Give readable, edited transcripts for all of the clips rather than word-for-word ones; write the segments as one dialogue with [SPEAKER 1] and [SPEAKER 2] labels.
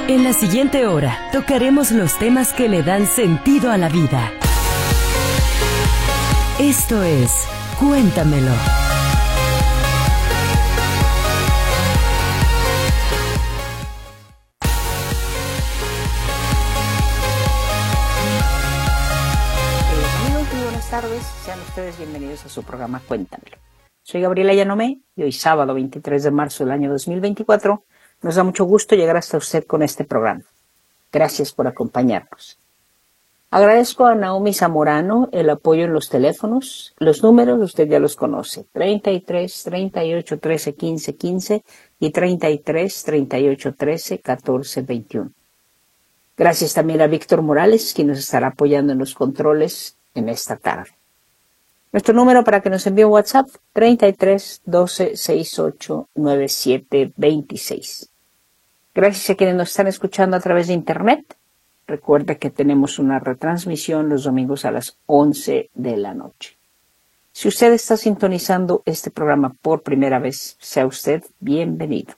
[SPEAKER 1] En la siguiente hora tocaremos los temas que le dan sentido a la vida. Esto es Cuéntamelo.
[SPEAKER 2] Amigos, muy buenas tardes. Sean ustedes bienvenidos a su programa Cuéntamelo. Soy Gabriela Yanomé y hoy sábado 23 de marzo del año 2024 nos da mucho gusto llegar hasta usted con este programa. Gracias por acompañarnos. Agradezco a Naomi Zamorano el apoyo en los teléfonos. Los números usted ya los conoce. 33 38 13 15 15 y 33 38 13 14 21. Gracias también a Víctor Morales, quien nos estará apoyando en los controles en esta tarde. Nuestro número para que nos envíe un WhatsApp, 33 12 68 97 26. Gracias a quienes nos están escuchando a través de Internet. Recuerde que tenemos una retransmisión los domingos a las 11 de la noche. Si usted está sintonizando este programa por primera vez, sea usted bienvenido.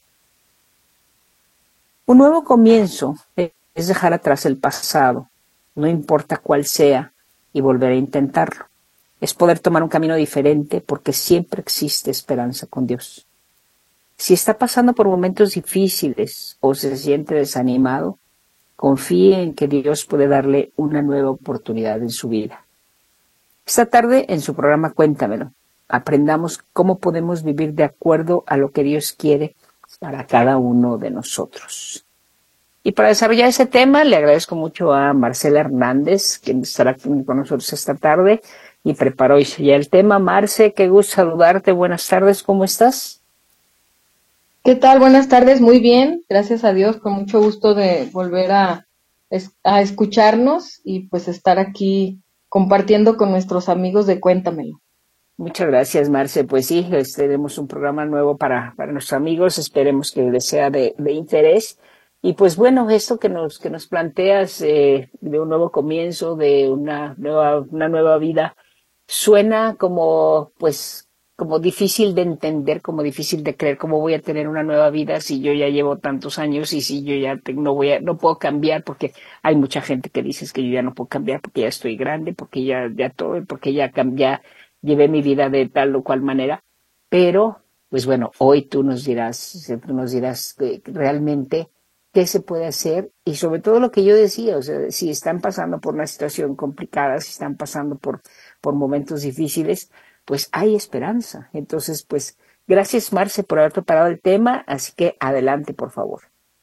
[SPEAKER 2] Un nuevo comienzo es dejar atrás el pasado, no importa cuál sea, y volver a intentarlo. Es poder tomar un camino diferente porque siempre existe esperanza con Dios. Si está pasando por momentos difíciles o se siente desanimado, confíe en que Dios puede darle una nueva oportunidad en su vida. Esta tarde, en su programa Cuéntamelo, aprendamos cómo podemos vivir de acuerdo a lo que Dios quiere para cada uno de nosotros. Y para desarrollar ese tema, le agradezco mucho a Marcela Hernández, quien estará con nosotros esta tarde y preparó ya el tema. Marce, qué gusto saludarte. Buenas tardes, ¿cómo estás?
[SPEAKER 3] ¿Qué tal? Buenas tardes, muy bien, gracias a Dios, con mucho gusto de volver a escucharnos y pues estar aquí compartiendo con nuestros amigos de Cuéntamelo.
[SPEAKER 2] Muchas gracias, Marce. Pues sí, tenemos un programa nuevo para nuestros amigos, esperemos que les sea de interés. Y pues bueno, esto que nos planteas de un nuevo comienzo, de una nueva vida, suena como difícil de entender, como difícil de creer, cómo voy a tener una nueva vida si yo ya llevo tantos años y si yo ya no puedo cambiar, porque hay mucha gente que dice que yo ya no puedo cambiar porque ya estoy grande, porque ya porque ya llevé mi vida de tal o cual manera. Pero, pues bueno, hoy tú nos dirás realmente qué se puede hacer y sobre todo lo que yo decía, o sea, si están pasando por una situación complicada, si están pasando por momentos difíciles, pues hay esperanza. Entonces, pues, gracias, Marce, por haber preparado el tema, así que adelante, por favor.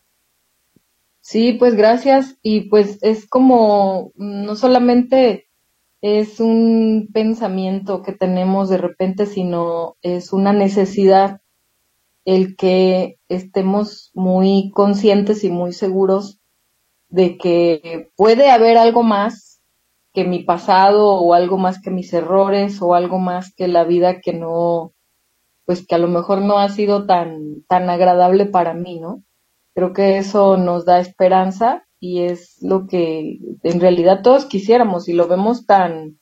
[SPEAKER 3] Sí, pues gracias, y pues es como, no solamente es un pensamiento que tenemos de repente, sino es una necesidad el que estemos muy conscientes y muy seguros de que puede haber algo más que mi pasado o algo más que mis errores o algo más que la vida que no, pues que a lo mejor no ha sido tan agradable para mí, ¿no? Creo que eso nos da esperanza y es lo que en realidad todos quisiéramos y lo vemos tan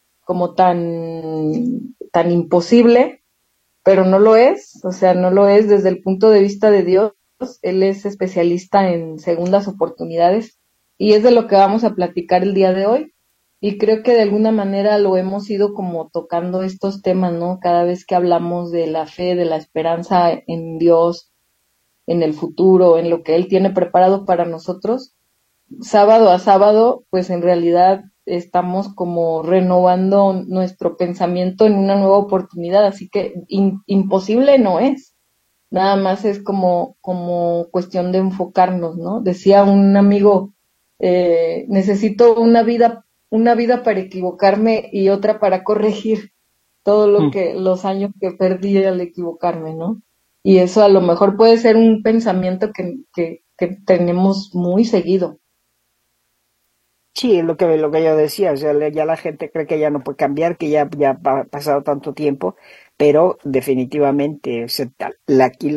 [SPEAKER 3] imposible, pero no lo es, o sea, no lo es desde el punto de vista de Dios. Él es especialista en segundas oportunidades y es de lo que vamos a platicar el día de hoy. Y creo que de alguna manera lo hemos ido como tocando estos temas, ¿no? Cada vez que hablamos de la fe, de la esperanza en Dios, en el futuro, en lo que Él tiene preparado para nosotros, sábado a sábado, pues en realidad estamos como renovando nuestro pensamiento en una nueva oportunidad, así que imposible no es. Nada más es como cuestión de enfocarnos, ¿no? Decía un amigo, necesito una vida para equivocarme y otra para corregir todo los años que perdí al equivocarme, ¿no? Y eso a lo mejor puede ser un pensamiento que tenemos muy seguido.
[SPEAKER 2] Sí, es lo que yo decía, o sea, ya la gente cree que ya no puede cambiar, que ya ha pasado tanto tiempo, pero definitivamente, o sea, aquí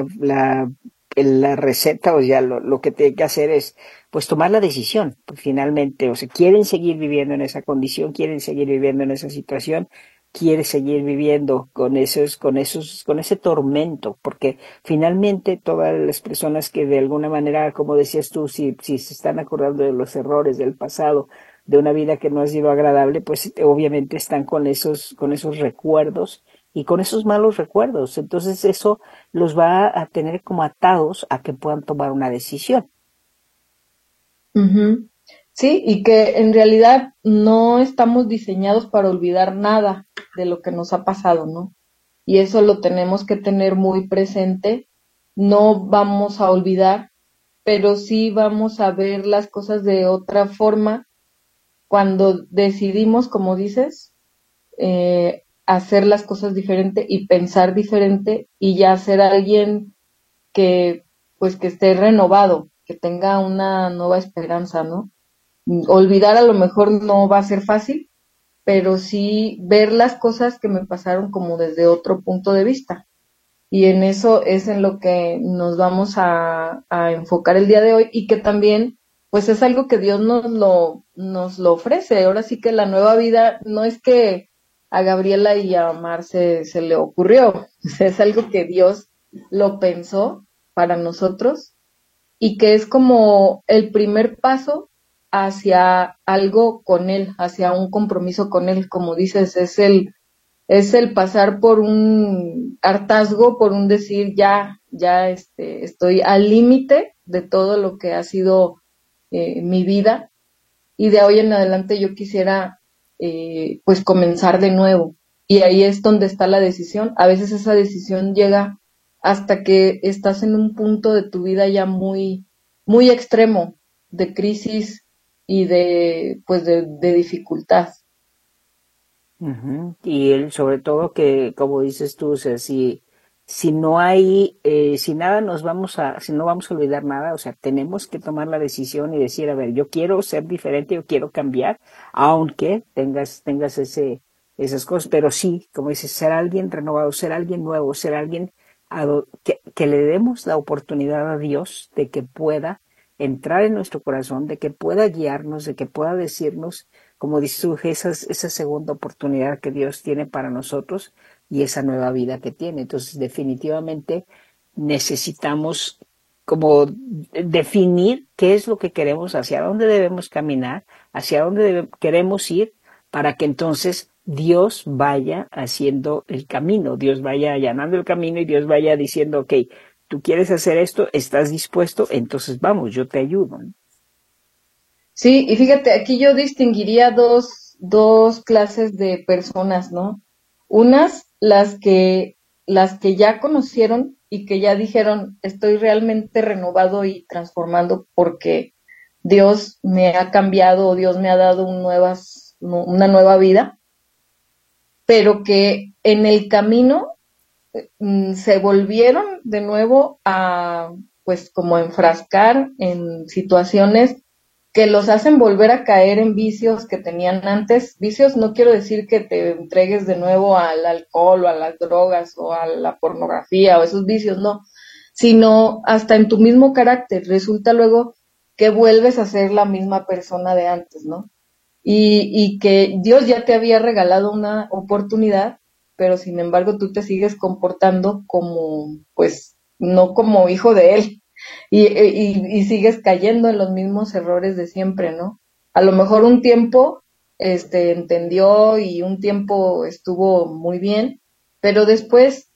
[SPEAKER 2] la receta, o sea, lo que tiene que hacer es, pues, tomar la decisión, pues, finalmente, o sea, quieren seguir viviendo en esa condición, quieren seguir viviendo en esa situación, quiere seguir viviendo con ese tormento, porque finalmente todas las personas que de alguna manera, como decías tú, si se están acordando de los errores del pasado, de una vida que no ha sido agradable, pues obviamente están con esos recuerdos y con esos malos recuerdos. Entonces eso los va a tener como atados a que puedan tomar una decisión.
[SPEAKER 3] Ujú. Sí, y que en realidad no estamos diseñados para olvidar nada de lo que nos ha pasado, ¿no? Y eso lo tenemos que tener muy presente. No vamos a olvidar, pero sí vamos a ver las cosas de otra forma cuando decidimos, como dices, hacer las cosas diferente y pensar diferente y ya ser alguien que, pues, que esté renovado, que tenga una nueva esperanza, ¿no? Olvidar a lo mejor no va a ser fácil, pero sí ver las cosas que me pasaron como desde otro punto de vista. Y en eso es en lo que nos vamos a enfocar el día de hoy y que también, pues es algo que Dios nos lo ofrece. Ahora sí que la nueva vida no es que a Gabriela y a Marce se le ocurrió, o sea, es algo que Dios lo pensó para nosotros y que es como el primer paso hacia algo con Él, hacia un compromiso con Él, como dices, es el pasar por un hartazgo, por un decir ya estoy al límite de todo lo que ha sido mi vida y de hoy en adelante yo quisiera pues comenzar de nuevo y ahí es donde está la decisión. A veces esa decisión llega hasta que estás en un punto de tu vida ya muy extremo de crisis y de pues de dificultad.
[SPEAKER 2] Ujú. Y él, sobre todo que, como dices tú, o sea, si no hay, si no vamos a olvidar nada, o sea, tenemos que tomar la decisión y decir, a ver, yo quiero ser diferente, yo quiero cambiar, aunque tengas esas cosas, pero sí, como dices, ser alguien renovado, ser alguien nuevo, ser alguien que le demos la oportunidad a Dios de que pueda entrar en nuestro corazón, de que pueda guiarnos, de que pueda decirnos como dices tú, esa segunda oportunidad que Dios tiene para nosotros y esa nueva vida que tiene. Entonces, definitivamente necesitamos como definir qué es lo que queremos, hacia dónde debemos caminar, hacia dónde queremos ir, para que entonces Dios vaya haciendo el camino, Dios vaya allanando el camino y Dios vaya diciendo, ok, tú quieres hacer esto, estás dispuesto, entonces vamos, yo te ayudo.
[SPEAKER 3] Sí, y fíjate, aquí yo distinguiría dos clases de personas, ¿no? Unas, las que ya conocieron y que ya dijeron, estoy realmente renovado y transformando porque Dios me ha cambiado o Dios me ha dado una nueva vida, pero que en el camino se volvieron de nuevo a, pues, como enfrascar en situaciones que los hacen volver a caer en vicios que tenían antes. Vicios no quiero decir que te entregues de nuevo al alcohol o a las drogas o a la pornografía o esos vicios, no, sino hasta en tu mismo carácter. Resulta luego que vuelves a ser la misma persona de antes, ¿no? Y que Dios ya te había regalado una oportunidad, pero sin embargo tú te sigues comportando como, pues, no como hijo de Él, y sigues cayendo en los mismos errores de siempre, ¿no? A lo mejor un tiempo, entendió y un tiempo estuvo muy bien, pero después,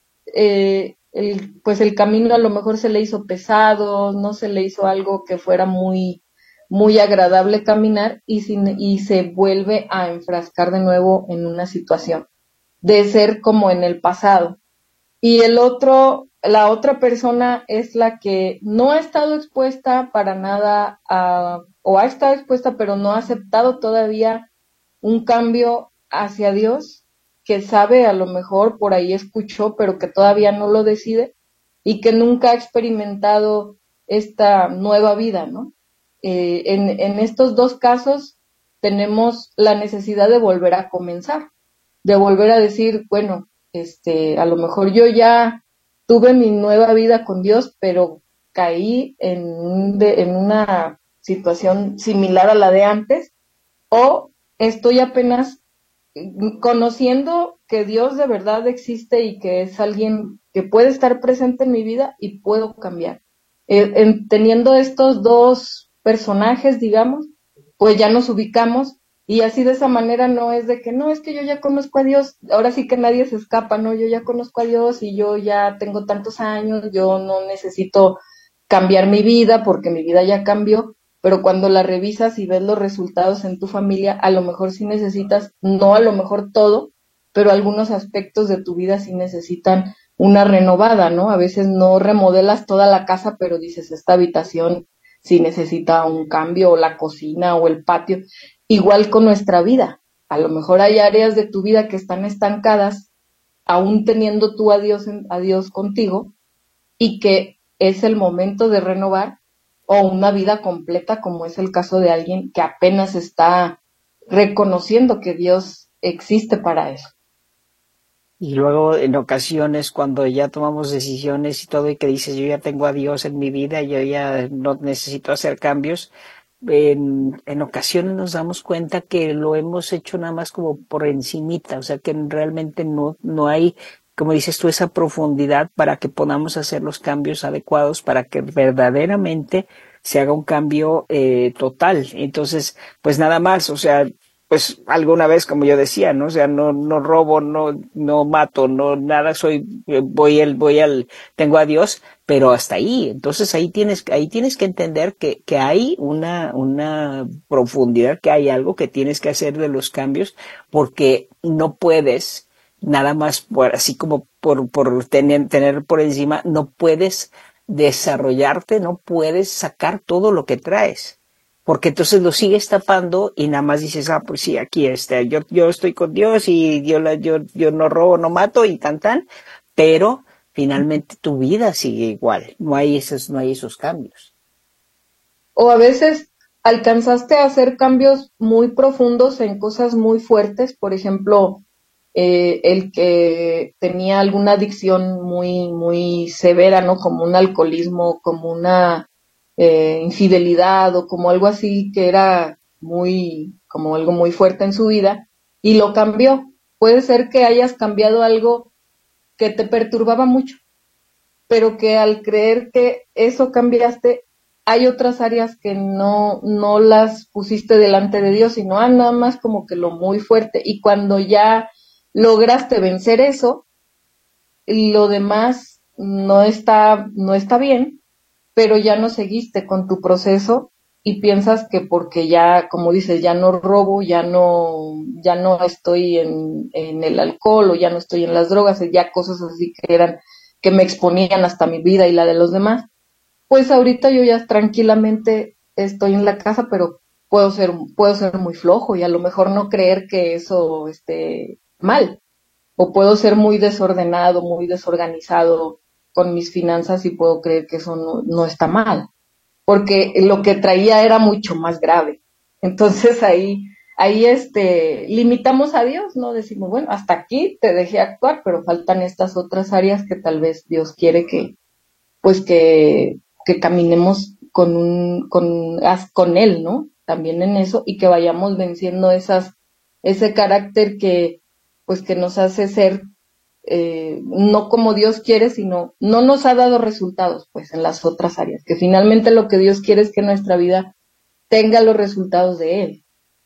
[SPEAKER 3] pues el camino a lo mejor se le hizo pesado, no se le hizo algo que fuera muy agradable caminar y se vuelve a enfrascar de nuevo en una situación de ser como en el pasado. Y la otra persona es la que no ha estado expuesta para nada o ha estado expuesta pero no ha aceptado todavía un cambio hacia Dios, que sabe a lo mejor por ahí escuchó, pero que todavía no lo decide y que nunca ha experimentado esta nueva vida, ¿no? En estos dos casos tenemos la necesidad de volver a comenzar, de volver a decir, bueno, a lo mejor yo ya tuve mi nueva vida con Dios, pero caí en una situación similar a la de antes, o estoy apenas conociendo que Dios de verdad existe y que es alguien que puede estar presente en mi vida y puedo cambiar. Teniendo estos dos personajes, digamos, pues ya nos ubicamos y así de esa manera no es de que no, es que yo ya conozco a Dios, ahora sí que nadie se escapa, ¿no? Yo ya conozco a Dios y yo ya tengo tantos años, yo no necesito cambiar mi vida porque mi vida ya cambió, pero cuando la revisas y ves los resultados en tu familia, a lo mejor sí necesitas, no a lo mejor todo, pero algunos aspectos de tu vida sí necesitan una renovada, ¿no? A veces no remodelas toda la casa, pero dices, esta habitación sí necesita un cambio, o la cocina, o el patio. Igual con nuestra vida. A lo mejor hay áreas de tu vida que están estancadas, aún teniendo tú a Dios contigo, y que es el momento de renovar, o una vida completa, como es el caso de alguien que apenas está reconociendo que Dios existe para eso.
[SPEAKER 2] Y luego en ocasiones cuando ya tomamos decisiones y todo y que dices yo ya tengo a Dios en mi vida, yo ya no necesito hacer cambios, en ocasiones nos damos cuenta que lo hemos hecho nada más como por encimita, o sea que realmente no hay, como dices tú, esa profundidad para que podamos hacer los cambios adecuados para que verdaderamente se haga un cambio total. Entonces, pues nada más, o sea, pues alguna vez, como yo decía, ¿no? O sea, no robo, no mato, no nada, tengo a Dios, pero hasta ahí. Entonces ahí tienes que entender que hay una profundidad, que hay algo que tienes que hacer de los cambios, porque no puedes nada más así como por tener por encima, no puedes desarrollarte, no puedes sacar todo lo que traes. Porque entonces lo sigues tapando y nada más dices, pues sí, aquí está, yo estoy con Dios y yo no robo, no mato y tan, pero finalmente tu vida sigue igual, no hay esos cambios.
[SPEAKER 3] O a veces alcanzaste a hacer cambios muy profundos en cosas muy fuertes, por ejemplo, el que tenía alguna adicción muy severa, ¿no? Como un alcoholismo, como una infidelidad o como algo así que era como algo muy fuerte en su vida y lo cambió. Puede ser que hayas cambiado algo que te perturbaba mucho, pero que al creer que eso cambiaste, hay otras áreas que no las pusiste delante de Dios, sino nada más como que lo muy fuerte. Y cuando ya lograste vencer eso, lo demás no está bien, pero ya no seguiste con tu proceso y piensas que porque ya, como dices, ya no robo, ya no estoy en el alcohol o ya no estoy en las drogas, ya cosas así que me exponían hasta mi vida y la de los demás, pues ahorita yo ya tranquilamente estoy en la casa, pero puedo ser muy flojo y a lo mejor no creer que eso esté mal. O puedo ser muy desordenado, muy desorganizado con mis finanzas y puedo creer que eso no está mal. Porque lo que traía era mucho más grave. Entonces ahí limitamos a Dios, ¿no? Decimos, bueno, hasta aquí te dejé actuar, pero faltan estas otras áreas que tal vez Dios quiere pues que caminemos con Él, ¿no? También en eso y que vayamos venciendo ese carácter pues que nos hace ser no como Dios quiere, sino no nos ha dado resultados, pues, en las otras áreas, que finalmente lo que Dios quiere es que nuestra vida tenga los resultados de Él.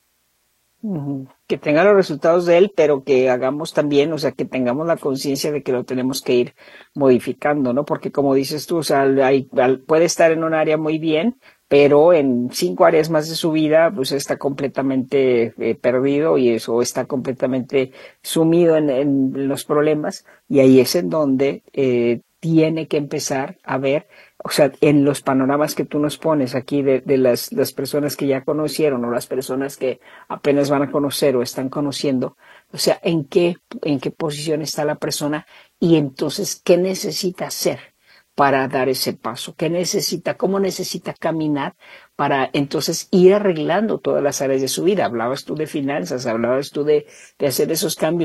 [SPEAKER 2] Que tenga los resultados de él, pero que hagamos también, o sea, que tengamos la conciencia de que lo tenemos que ir modificando, ¿no? Porque como dices tú, o sea, puede estar en un área muy bien, pero en 5 áreas más de su vida, pues está completamente perdido y eso está completamente sumido en los problemas, y ahí es en donde tiene que empezar a ver, o sea, en los panoramas que tú nos pones aquí de las personas que ya conocieron o las personas que apenas van a conocer o están conociendo, o sea, en qué posición está la persona y entonces qué necesita hacer para dar ese paso, cómo necesita caminar para entonces ir arreglando todas las áreas de su vida. Hablabas tú de finanzas, hablabas tú de hacer esos cambios.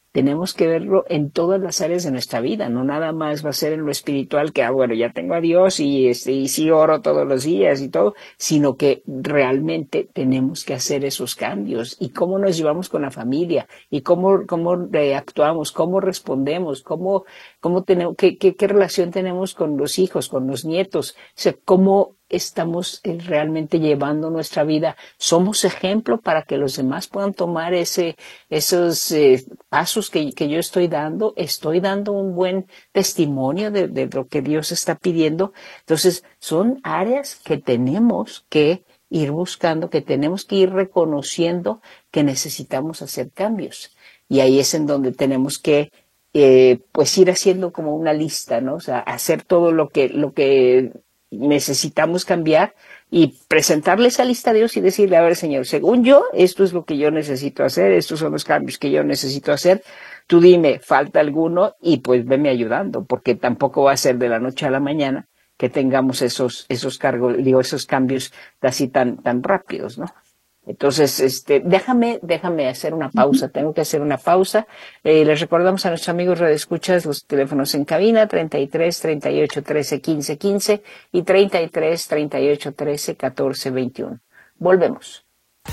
[SPEAKER 2] tenemos que verlo en todas las áreas de nuestra vida, no nada más va a ser en lo espiritual que, bueno, ya tengo a Dios y sí oro todos los días y todo, sino que realmente tenemos que hacer esos cambios y cómo nos llevamos con la familia y cómo actuamos, cómo respondemos, cómo tenemos, qué relación tenemos con los hijos, con los nietos, o sea, cómo estamos realmente llevando nuestra vida. Somos ejemplo para que los demás puedan tomar esos pasos que yo estoy dando un buen testimonio de lo que Dios está pidiendo. Entonces, son áreas que tenemos que ir buscando, que tenemos que ir reconociendo que necesitamos hacer cambios. Y ahí es en donde tenemos que pues ir haciendo como una lista, ¿no? O sea, hacer todo lo que necesitamos cambiar y presentarle esa lista a Dios y decirle, a ver, Señor, según yo, esto es lo que yo necesito hacer, estos son los cambios que yo necesito hacer, tú dime, falta alguno y pues veme ayudando, porque tampoco va a ser de la noche a la mañana que tengamos esos cambios así tan rápidos, ¿no? Entonces, déjame hacer una pausa, tengo que hacer una pausa. Les recordamos a nuestros amigos radioescuchas los teléfonos en cabina 33 38 13 15 15 y 33 38 13 14 21. Volvemos.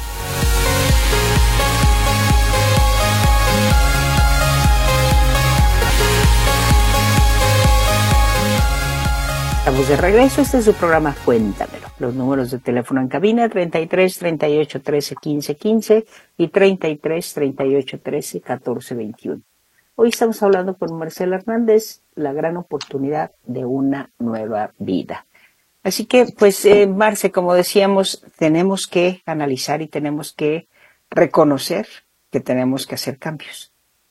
[SPEAKER 2] Estamos de regreso, este es su programa Cuéntamelo. Los números de teléfono en cabina 33 38 13 15 15 y 33 38 13 14 21. Hoy estamos hablando con Marcela Hernández, la gran oportunidad de una nueva vida. Así que, pues, Marce, como decíamos, tenemos que analizar y tenemos que reconocer que tenemos que hacer cambios.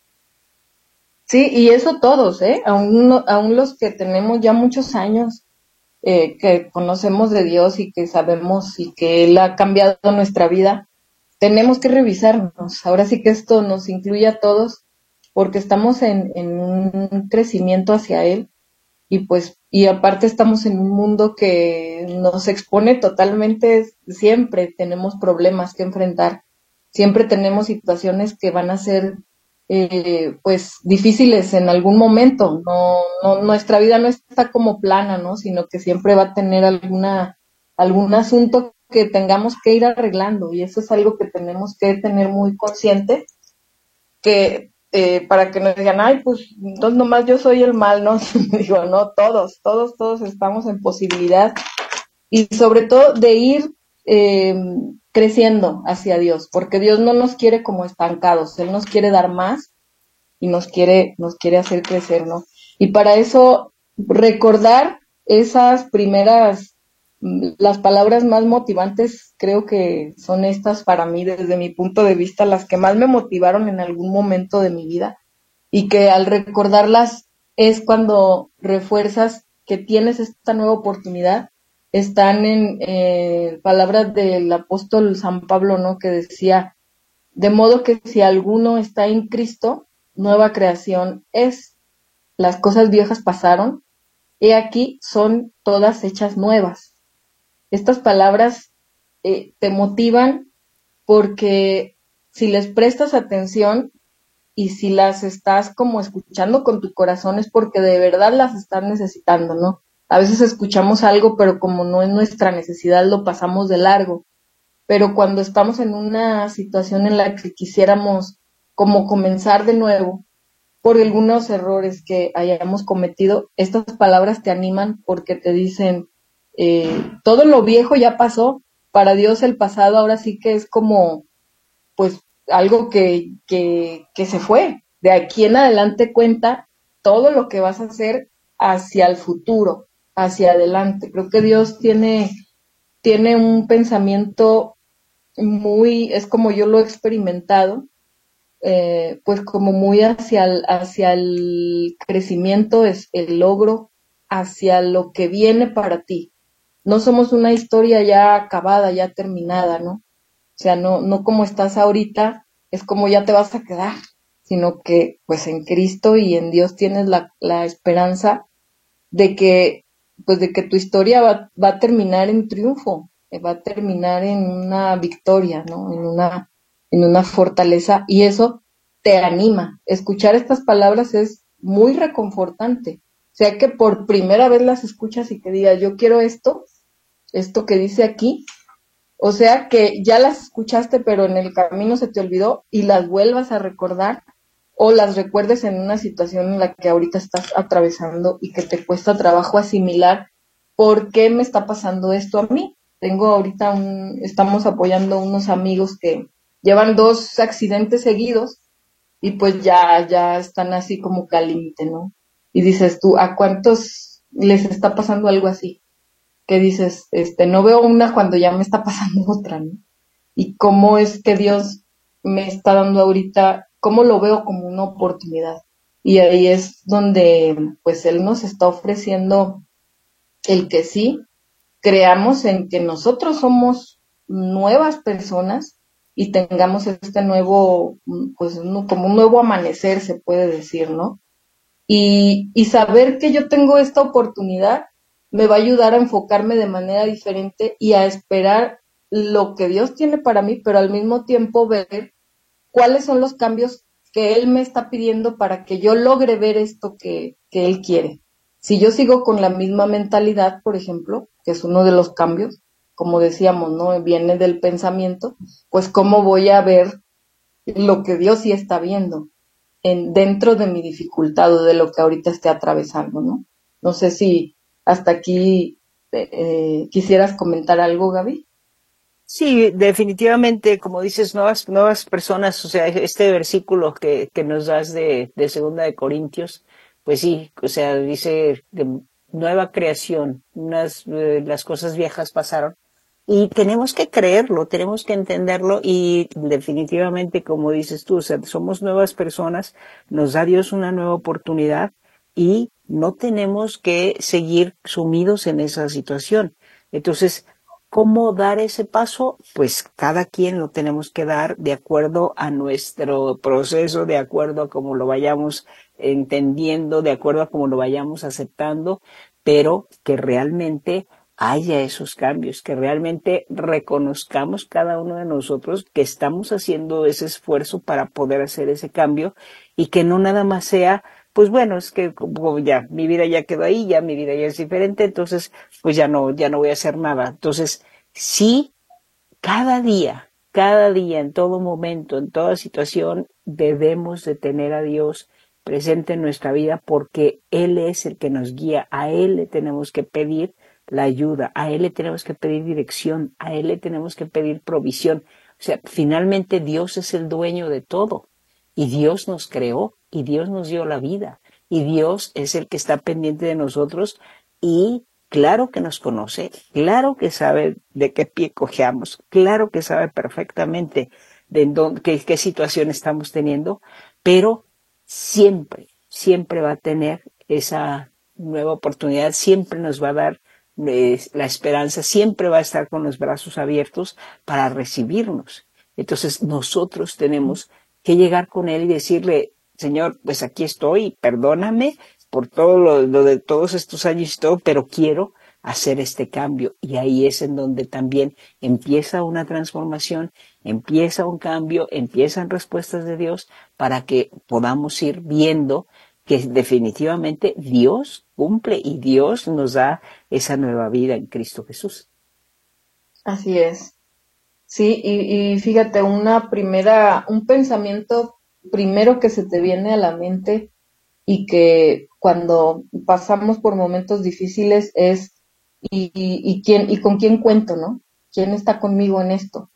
[SPEAKER 3] Sí, y eso todos, aún los que tenemos ya muchos años, que conocemos de Dios y que sabemos y que Él ha cambiado nuestra vida, tenemos que revisarnos. Ahora sí que esto nos incluye a todos, porque estamos en un crecimiento hacia Él, y aparte estamos en un mundo que nos expone totalmente, siempre tenemos problemas que enfrentar, siempre tenemos situaciones que van a ser pues difíciles en algún momento. No, nuestra vida no está como plana, ¿no? Sino que siempre va a tener algún asunto que tengamos que ir arreglando, y eso es algo que tenemos que tener muy consciente, que para que nos digan, ay, pues entonces nomás yo soy el mal, ¿no? Digo, no, todos estamos en posibilidad, y sobre todo de ir creciendo hacia Dios, porque Dios no nos quiere como estancados, Él nos quiere dar más y nos quiere hacer crecer, ¿no? Y para eso, recordar esas primeras, las palabras más motivantes, creo que son estas para mí, desde mi punto de vista, las que más me motivaron en algún momento de mi vida, y que al recordarlas es cuando refuerzas que tienes esta nueva oportunidad. Están en palabras del apóstol San Pablo, ¿no? Que decía, de modo que si alguno está en Cristo, nueva creación es. Las cosas viejas pasaron, he aquí son todas hechas nuevas. Estas palabras te motivan, porque si les prestas atención y si las estás como escuchando con tu corazón, es porque de verdad las estás necesitando, ¿no? A veces escuchamos algo, pero como no es nuestra necesidad, lo pasamos de largo. Pero cuando estamos en una situación en la que quisiéramos como comenzar de nuevo por algunos errores que hayamos cometido, estas palabras te animan, porque te dicen, todo lo viejo ya pasó. Para Dios el pasado ahora sí que es como, pues, algo que se fue. De aquí en adelante cuenta todo lo que vas a hacer hacia el futuro, hacia adelante. Creo que Dios tiene un pensamiento es como yo lo he experimentado, pues como muy hacia el crecimiento, es el logro, hacia lo que viene para ti. No somos una historia ya acabada, ya terminada, ¿no? O sea, no como estás ahorita, es como ya te vas a quedar, sino que pues en Cristo y en Dios tienes la esperanza de que tu historia va a terminar en triunfo, va a terminar en una victoria, ¿no? En una fortaleza, y eso te anima. Escuchar estas palabras es muy reconfortante. O sea que por primera vez las escuchas y que digas, yo quiero esto que dice aquí. O sea que ya las escuchaste, pero en el camino se te olvidó y las vuelvas a recordar o las recuerdes en una situación en la que ahorita estás atravesando y que te cuesta trabajo asimilar por qué me está pasando esto a mí. Tengo ahorita estamos apoyando a unos amigos que llevan 2 accidentes seguidos y pues ya están así como que al límite, ¿no? Y dices tú, ¿a cuántos les está pasando algo así? Que dices, no veo una cuando ya me está pasando otra, ¿no? Y cómo es que Dios me está dando ahorita, cómo lo veo como una oportunidad. Y ahí es donde, pues, Él nos está ofreciendo el que sí, creamos en que nosotros somos nuevas personas y tengamos este nuevo, pues, como un nuevo amanecer, se puede decir, ¿no? Y saber que yo tengo esta oportunidad me va a ayudar a enfocarme de manera diferente y a esperar lo que Dios tiene para mí, pero al mismo tiempo ver cuáles son los cambios que Él me está pidiendo para que yo logre ver esto que Él quiere. Si yo sigo con la misma mentalidad, por ejemplo, que es uno de los cambios, como decíamos, ¿no? Viene del pensamiento, pues cómo voy a ver lo que Dios sí está viendo dentro de mi dificultad o de lo que ahorita esté atravesando, ¿no? No sé si hasta aquí quisieras comentar algo, Gaby.
[SPEAKER 2] Sí, definitivamente, como dices, nuevas personas, o sea, este versículo que nos das de Segunda de Corintios, pues sí, o sea, dice de nueva creación, las cosas viejas pasaron. Y tenemos que creerlo, tenemos que entenderlo y definitivamente, como dices tú, o sea, somos nuevas personas, nos da Dios una nueva oportunidad y no tenemos que seguir sumidos en esa situación. Entonces, ¿cómo dar ese paso? Pues cada quien lo tenemos que dar de acuerdo a nuestro proceso, de acuerdo a cómo lo vayamos entendiendo, de acuerdo a cómo lo vayamos aceptando, pero que realmente haya esos cambios, que realmente reconozcamos cada uno de nosotros que estamos haciendo ese esfuerzo para poder hacer ese cambio y que no nada más sea, pues bueno, es que como ya mi vida ya quedó ahí, ya mi vida ya es diferente, entonces pues ya no voy a hacer nada. Entonces, sí, cada día, en todo momento, en toda situación, debemos de tener a Dios presente en nuestra vida porque Él es el que nos guía, a Él le tenemos que pedir la ayuda, a Él le tenemos que pedir dirección, a Él le tenemos que pedir provisión. O sea, finalmente Dios es el dueño de todo y Dios nos creó y Dios nos dio la vida y Dios es el que está pendiente de nosotros y claro que nos conoce, claro que sabe de qué pie cojeamos, claro que sabe perfectamente qué situación estamos teniendo, pero siempre va a tener esa nueva oportunidad, siempre nos va a dar la esperanza, siempre va a estar con los brazos abiertos para recibirnos. Entonces nosotros tenemos que llegar con Él y decirle, Señor, pues aquí estoy, perdóname por todo lo de todos estos años y todo, pero quiero hacer este cambio. Y ahí es en donde también empieza una transformación, empieza un cambio, empiezan respuestas de Dios para que podamos ir viendo que definitivamente Dios cumple y Dios nos da esa nueva vida en Cristo Jesús.
[SPEAKER 3] Así es. Sí, y fíjate, un pensamiento primero que se te viene a la mente y que cuando pasamos por momentos difíciles es y con quién cuento, ¿no? ¿Quién está conmigo en esto?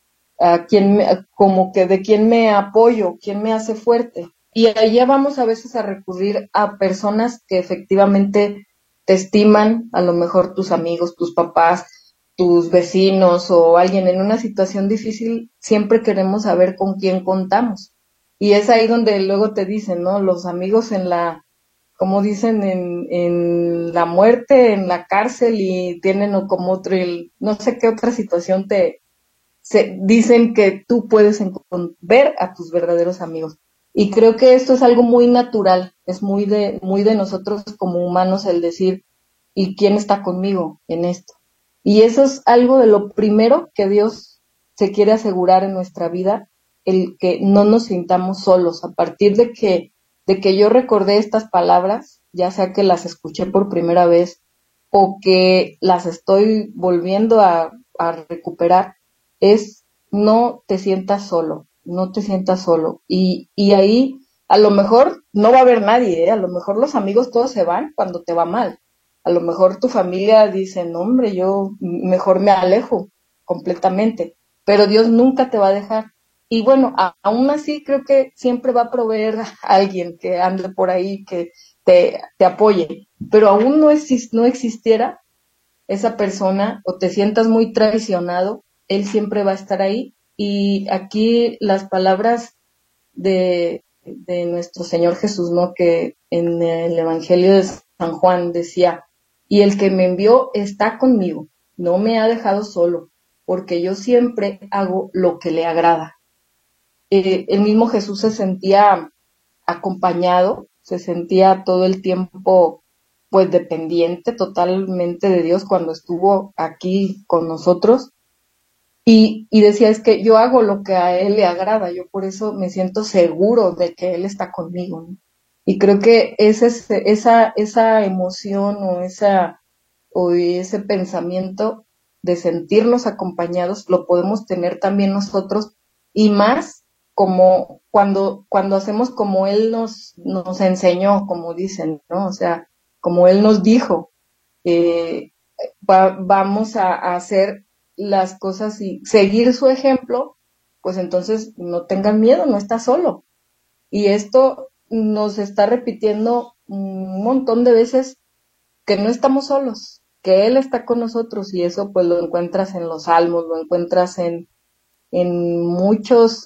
[SPEAKER 3] Como que de quién me apoyo, quién me hace fuerte. Y allá vamos a veces a recurrir a personas que efectivamente te estiman, a lo mejor tus amigos, tus papás, tus vecinos o alguien en una situación difícil, siempre queremos saber con quién contamos. Y es ahí donde luego te dicen, ¿no? Los amigos como dicen, en la muerte, en la cárcel y tienen o como otro, no sé qué otra situación dicen que tú puedes ver a tus verdaderos amigos. Y creo que esto es algo muy natural, es muy de nosotros como humanos el decir, ¿y quién está conmigo en esto? Y eso es algo de lo primero que Dios se quiere asegurar en nuestra vida, el que no nos sintamos solos. A partir de que yo recordé estas palabras, ya sea que las escuché por primera vez o que las estoy volviendo a recuperar, es no te sientas solo, no te sientas solo. Y ahí a lo mejor no va a haber nadie, ¿eh? A lo mejor los amigos todos se van cuando te va mal. A lo mejor tu familia dice, no, hombre, yo mejor me alejo completamente, pero Dios nunca te va a dejar. Y bueno, aún así creo que siempre va a proveer a alguien que ande por ahí, que te apoye, pero aún no existiera esa persona o te sientas muy traicionado, Él siempre va a estar ahí. Y aquí las palabras de nuestro Señor Jesús, ¿no? Que en el Evangelio de San Juan decía, y el que me envió está conmigo, no me ha dejado solo, porque yo siempre hago lo que le agrada. El mismo Jesús se sentía acompañado, se sentía todo el tiempo pues dependiente totalmente de Dios cuando estuvo aquí con nosotros y decía, es que yo hago lo que a Él le agrada, yo por eso me siento seguro de que Él está conmigo, ¿no? Y creo que esa emoción o ese pensamiento de sentirnos acompañados lo podemos tener también nosotros y más como cuando hacemos como Él nos enseñó, como dicen, ¿no? O sea, como Él nos dijo, eh, vamos a hacer las cosas y seguir su ejemplo, pues entonces no tengan miedo, no estás solo. Y esto nos está repitiendo un montón de veces que no estamos solos, que Él está con nosotros y eso pues lo encuentras en los salmos, lo encuentras en muchos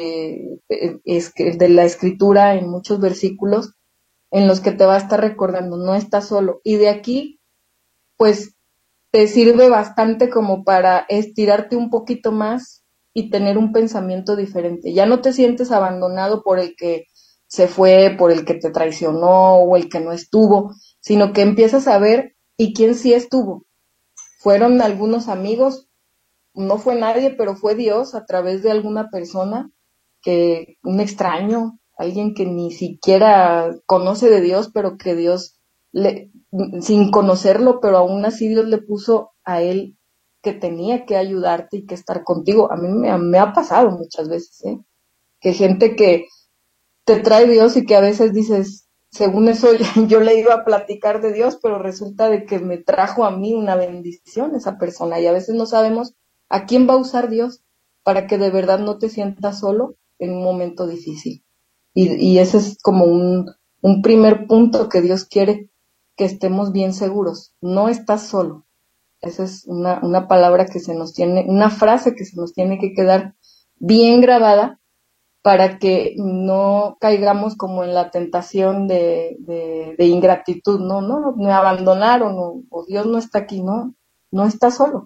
[SPEAKER 3] de la escritura, en muchos versículos en los que te va a estar recordando, no estás solo. Y de aquí, pues te sirve bastante como para estirarte un poquito más y tener un pensamiento diferente. Ya no te sientes abandonado por el que se fue, por el que te traicionó o el que no estuvo, sino que empiezas a ver y quién sí estuvo. Fueron algunos amigos, no fue nadie, pero fue Dios a través de alguna persona, que un extraño, alguien que ni siquiera conoce de Dios, pero que Dios sin conocerlo, pero aún así Dios le puso a él que tenía que ayudarte y que estar contigo. A mí me ha pasado muchas veces, ¿eh? Que gente que te trae Dios y que a veces dices, según eso yo le iba a platicar de Dios, pero resulta de que me trajo a mí una bendición esa persona y a veces no sabemos a quién va a usar Dios para que de verdad no te sientas solo en un momento difícil. Y ese es como un primer punto que Dios quiere que estemos bien seguros. No estás solo. Esa es una palabra que se nos tiene, una frase que se nos tiene que quedar bien grabada para que no caigamos como en la tentación de ingratitud, no, me abandonaron o Dios no está aquí, no está solo.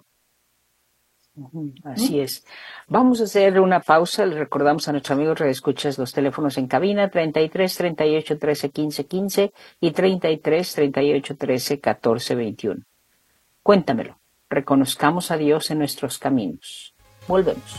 [SPEAKER 2] Así es. Vamos a hacer una pausa. Le recordamos a nuestros amigos redescuchas los teléfonos en cabina 33 38 13 15 15 y 33 38 13 14 21. Cuéntamelo. Reconozcamos a Dios en nuestros caminos. Volvemos.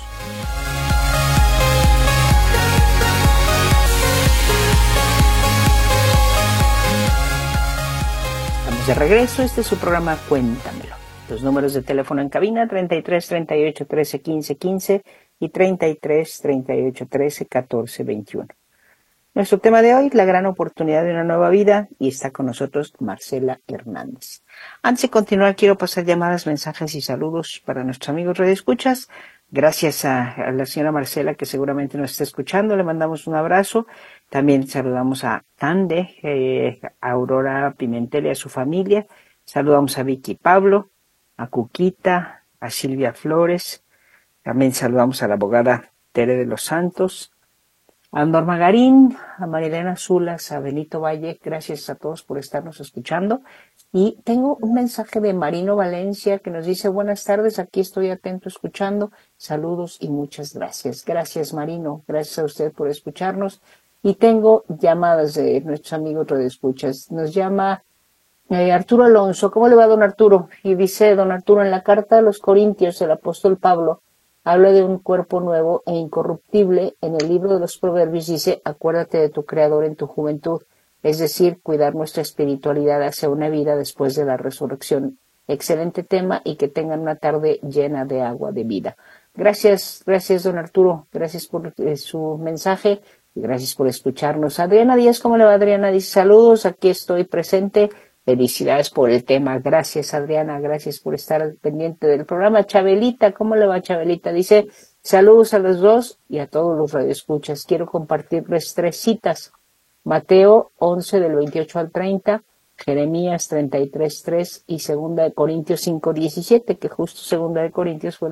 [SPEAKER 2] Estamos de regreso. Este es su programa Cuéntamelo. Los números de teléfono en cabina 33 38 13 15 15 y 33 38 13 14 21. Nuestro tema de hoy, la gran oportunidad de una nueva vida, y está con nosotros Marcela Hernández. Antes de continuar, quiero pasar llamadas, mensajes y saludos para nuestros amigos redescuchas. Gracias a la señora Marcela, que seguramente nos está escuchando, le mandamos un abrazo. También saludamos a Tande, a Aurora Pimentel y a su familia. Saludamos a Vicky Pablo, a Cuquita, a Silvia Flores. También saludamos a la abogada Tere de los Santos, a Norma Garín, a Marilena Zulas, a Benito Valle. Gracias a todos por estarnos escuchando. Y tengo un mensaje de Marino Valencia que nos dice: buenas tardes, aquí estoy atento escuchando. Saludos y muchas gracias. Gracias, Marino. Gracias a usted por escucharnos. Y tengo llamadas de nuestros amigos redescuchas. Nos llama Arturo Alonso. ¿Cómo le va, don Arturo? Y dice don Arturo: en la carta a los Corintios, el apóstol Pablo Habla de un cuerpo nuevo e incorruptible. En el libro de los Proverbios dice, acuérdate de tu Creador en tu juventud, es decir, cuidar nuestra espiritualidad hacia una vida después de la resurrección. Excelente tema y que tengan una tarde llena de agua de vida. Gracias, don Arturo, gracias por su mensaje y gracias por escucharnos. Adriana Díaz, ¿cómo le va, Adriana? Dice, saludos, aquí estoy presente. Felicidades por el tema. Gracias, Adriana. Gracias por estar al pendiente del programa. Chabelita, ¿cómo le va, Chabelita? Dice, saludos a los dos y a todos los radioescuchas. Quiero compartirles 3 citas. Mateo 11 del 28 al 30, Jeremías 33:3 y Segunda de Corintios 5:17, que justo Segunda de Corintios fue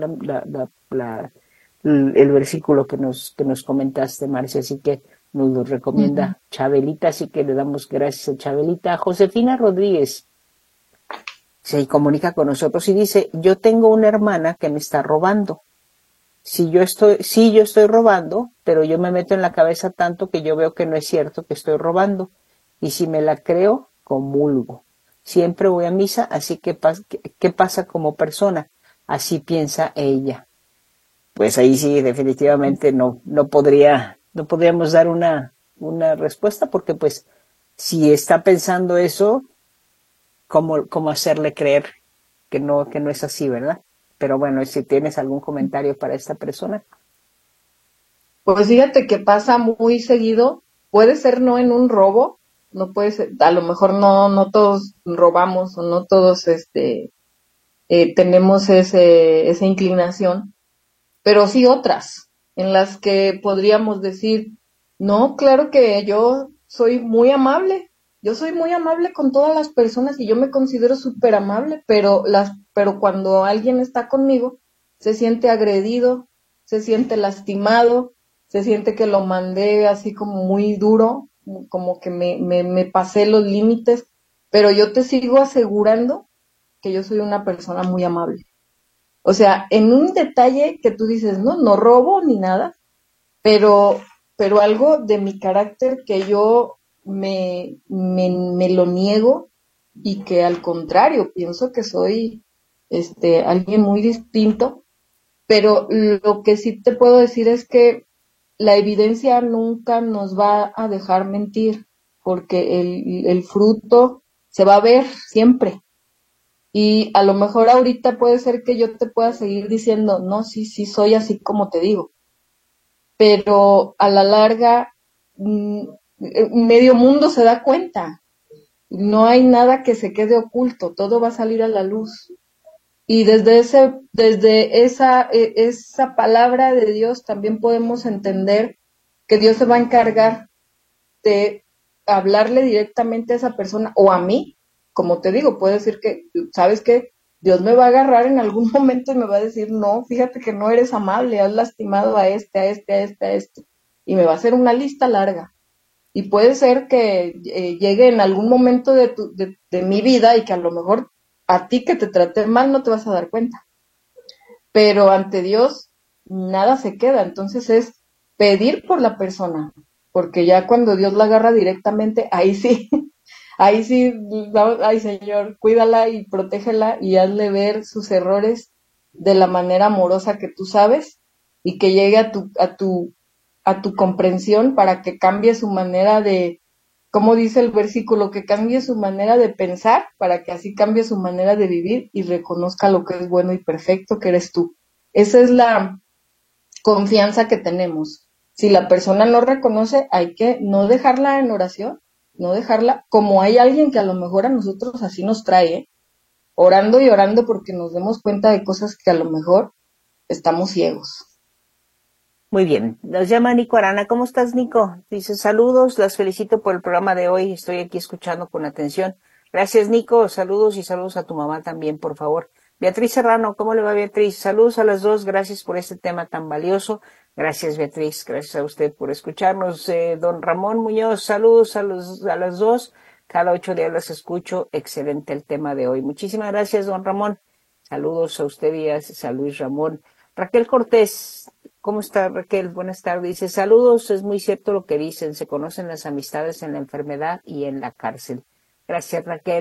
[SPEAKER 2] el versículo que nos comentaste, Marcia, así que nos lo recomienda Chabelita, así que le damos gracias a Chabelita. Josefina Rodríguez se comunica con nosotros y dice, yo tengo una hermana que me está robando. Sí, yo estoy robando, pero yo me meto en la cabeza tanto que yo veo que no es cierto que estoy robando. Y si me la creo, comulgo. Siempre voy a misa, así que ¿qué pasa como persona? Así piensa ella. Pues ahí sí, definitivamente no podríamos dar una respuesta, porque pues si está pensando eso, ¿cómo hacerle creer que no es así, ¿verdad? Pero bueno, si tienes algún comentario para esta persona.
[SPEAKER 3] Pues fíjate que pasa muy seguido, puede ser no en un robo, no puede ser, a lo mejor no todos robamos o no todos tenemos esa inclinación, pero sí otras, en las que podríamos decir, no, claro que yo soy muy amable, con todas las personas y yo me considero súper amable, pero cuando alguien está conmigo, se siente agredido, se siente lastimado, se siente que lo mandé así como muy duro, como que me pasé los límites, pero yo te sigo asegurando que yo soy una persona muy amable. O sea, en un detalle que tú dices, no robo ni nada, pero algo de mi carácter que yo me lo niego y que al contrario, pienso que soy alguien muy distinto, pero lo que sí te puedo decir es que la evidencia nunca nos va a dejar mentir, porque el fruto se va a ver siempre. Y a lo mejor ahorita puede ser que yo te pueda seguir diciendo, no, sí, soy así como te digo. Pero a la larga, medio mundo se da cuenta. No hay nada que se quede oculto, todo va a salir a la luz. Y desde esa palabra de Dios también podemos entender que Dios se va a encargar de hablarle directamente a esa persona o a mí. Como te digo, puede decir que, ¿sabes qué? Dios me va a agarrar en algún momento y me va a decir, no, fíjate que no eres amable, has lastimado a este. Y me va a hacer una lista larga. Y puede ser que llegue en algún momento de mi vida y que a lo mejor a ti que te traté mal no te vas a dar cuenta. Pero ante Dios nada se queda, entonces es pedir por la persona, porque ya cuando Dios la agarra directamente, ahí sí, ay Señor, cuídala y protégela y hazle ver sus errores de la manera amorosa que tú sabes y que llegue a tu comprensión para que cambie su manera de, como dice el versículo, que cambie su manera de pensar para que así cambie su manera de vivir y reconozca lo que es bueno y perfecto, que eres tú. Esa es la confianza que tenemos. Si la persona no reconoce, hay que no dejarla en oración, no dejarla, como hay alguien que a lo mejor a nosotros así nos trae, orando y orando porque nos demos cuenta de cosas que a lo mejor estamos ciegos.
[SPEAKER 2] Muy bien, nos llama Nico Arana. ¿Cómo estás, Nico? Dice, saludos, las felicito por el programa de hoy, estoy aquí escuchando con atención. Gracias, Nico, saludos y saludos a tu mamá también, por favor. Beatriz Serrano, ¿cómo le va, Beatriz? Saludos a las dos, gracias por este tema tan valioso. Gracias, Beatriz, gracias a usted por escucharnos. Don Ramón Muñoz, saludos a las dos. Cada 8 días las escucho. Excelente el tema de hoy. Muchísimas gracias, don Ramón. Saludos a usted y a Luis Ramón. Raquel Cortés, ¿cómo está, Raquel? Buenas tardes. Dice, saludos, es muy cierto lo que dicen, se conocen las amistades en la enfermedad y en la cárcel. Gracias, Raquel.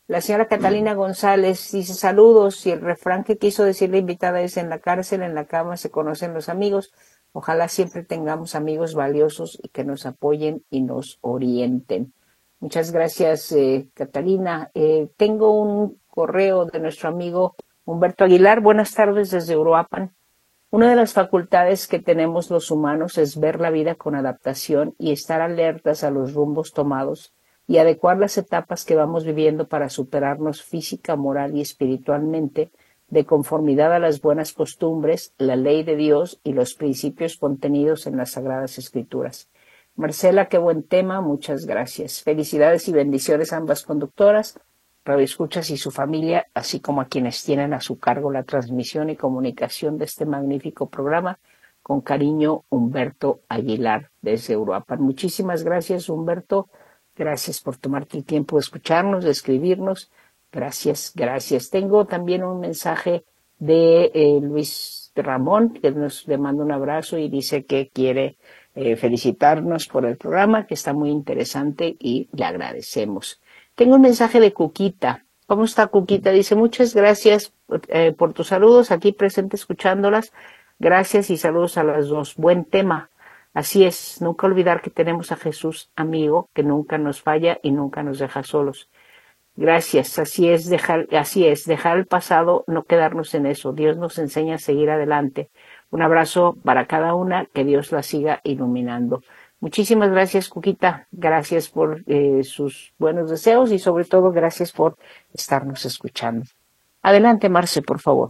[SPEAKER 2] La señora Catalina González dice saludos y el refrán que quiso decir la invitada es en la cárcel, en la cama se conocen los amigos. Ojalá siempre tengamos amigos valiosos y que nos apoyen y nos orienten. Muchas gracias, Catalina. Tengo un correo de nuestro amigo Humberto Aguilar. Buenas tardes desde Uruapan. Una de las facultades que tenemos los humanos es ver la vida con adaptación y estar alertas a los rumbos tomados y adecuar las etapas que vamos viviendo para superarnos física, moral y espiritualmente de conformidad a las buenas costumbres, la ley de Dios y los principios contenidos en las Sagradas Escrituras. Marcela, qué buen tema, muchas gracias. Felicidades y bendiciones a ambas conductoras, radioescuchas y su familia, así como a quienes tienen a su cargo la transmisión y comunicación de este magnífico programa. Con cariño, Humberto Aguilar, desde Uruapan. Muchísimas gracias, Humberto. Gracias por tomarte el tiempo de escucharnos, de escribirnos. Gracias, gracias. Tengo también un mensaje de Luis Ramón, que le manda un abrazo y dice que quiere felicitarnos por el programa, que está muy interesante y le agradecemos. Tengo un mensaje de Cuquita. ¿Cómo está, Cuquita? Dice, muchas gracias por tus saludos, aquí presente escuchándolas. Gracias y saludos a las dos. Buen tema. Así es, nunca olvidar que tenemos a Jesús, amigo, que nunca nos falla y nunca nos deja solos. Gracias, así es, dejar el pasado, no quedarnos en eso. Dios nos enseña a seguir adelante. Un abrazo para cada una, que Dios la siga iluminando. Muchísimas gracias, Cuquita. Gracias por sus buenos deseos y sobre todo gracias por estarnos escuchando. Adelante, Marce, por favor.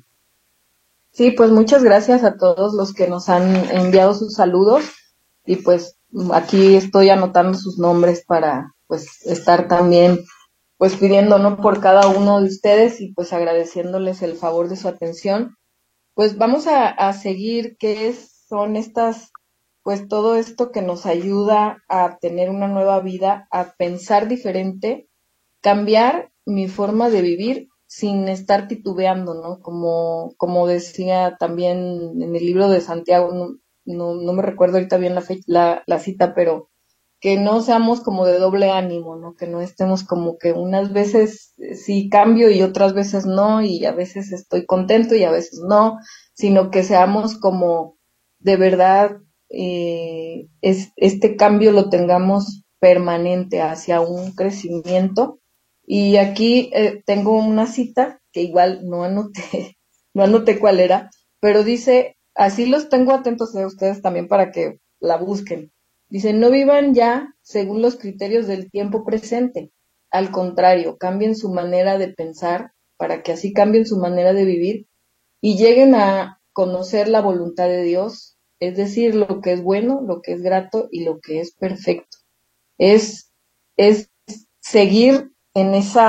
[SPEAKER 3] Sí, pues muchas gracias a todos los que nos han enviado sus saludos y pues aquí estoy anotando sus nombres para pues estar también pues pidiendo, ¿no?, por cada uno de ustedes y pues agradeciéndoles el favor de su atención. Pues vamos a seguir son estas, pues todo esto que nos ayuda a tener una nueva vida, a pensar diferente, cambiar mi forma de vivir sin estar titubeando, ¿no? Como decía también en el libro de Santiago, no me recuerdo ahorita bien la cita, pero que no seamos como de doble ánimo, ¿no? Que no estemos como que unas veces sí cambio y otras veces no, y a veces estoy contento y a veces no, sino que seamos como de verdad este cambio lo tengamos permanente hacia un crecimiento. Y aquí tengo una cita que igual no anoté cuál era, pero dice, así los tengo atentos a ustedes también para que la busquen. Dice, no vivan ya según los criterios del tiempo presente. Al contrario, cambien su manera de pensar para que así cambien su manera de vivir y lleguen a conocer la voluntad de Dios, es decir, lo que es bueno, lo que es grato y lo que es perfecto. Es seguir en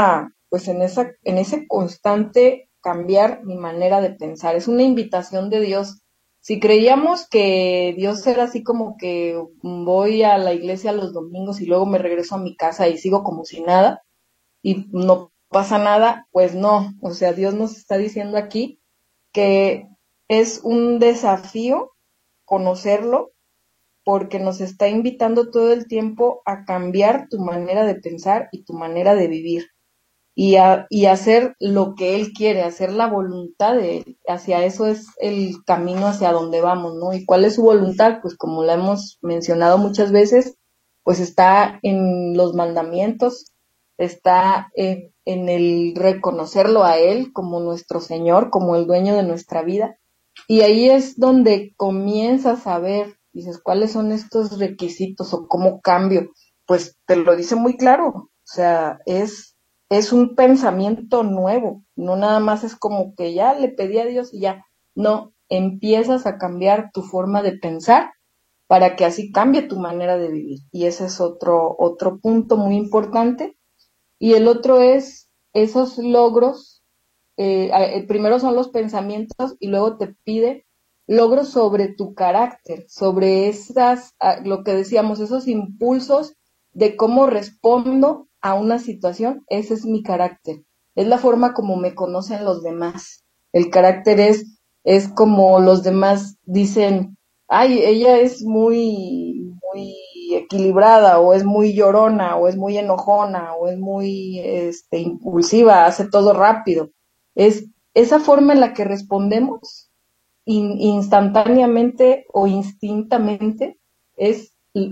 [SPEAKER 3] ese constante cambiar mi manera de pensar. Es una invitación de Dios. Si creíamos que Dios era así como que voy a la iglesia los domingos y luego me regreso a mi casa y sigo como si nada y no pasa nada, pues no. O sea, Dios nos está diciendo aquí que es un desafío conocerlo porque nos está invitando todo el tiempo a cambiar tu manera de pensar y tu manera de vivir y hacer lo que Él quiere, hacer la voluntad de Él. Hacia eso es el camino hacia donde vamos, ¿no? ¿Y cuál es su voluntad? Pues como la hemos mencionado muchas veces, pues está en los mandamientos, está en el reconocerlo a Él como nuestro Señor, como el dueño de nuestra vida. Y ahí es donde comienzas a ver, dices, ¿cuáles son estos requisitos o cómo cambio? Pues te lo dice muy claro, o sea, es un pensamiento nuevo, no nada más es como que ya le pedí a Dios y ya, no, empiezas a cambiar tu forma de pensar para que así cambie tu manera de vivir. Y ese es otro punto muy importante. Y el otro es esos logros, primero son los pensamientos y luego te pide logros sobre tu carácter, sobre lo que decíamos, esos impulsos de cómo respondo a una situación. Ese es mi carácter, es la forma como me conocen los demás. El carácter es como los demás dicen, ay, ella es muy muy equilibrada, o es muy llorona, o es muy enojona, o es muy impulsiva, hace todo rápido. Es esa forma en la que respondemos instantáneamente o instintamente, es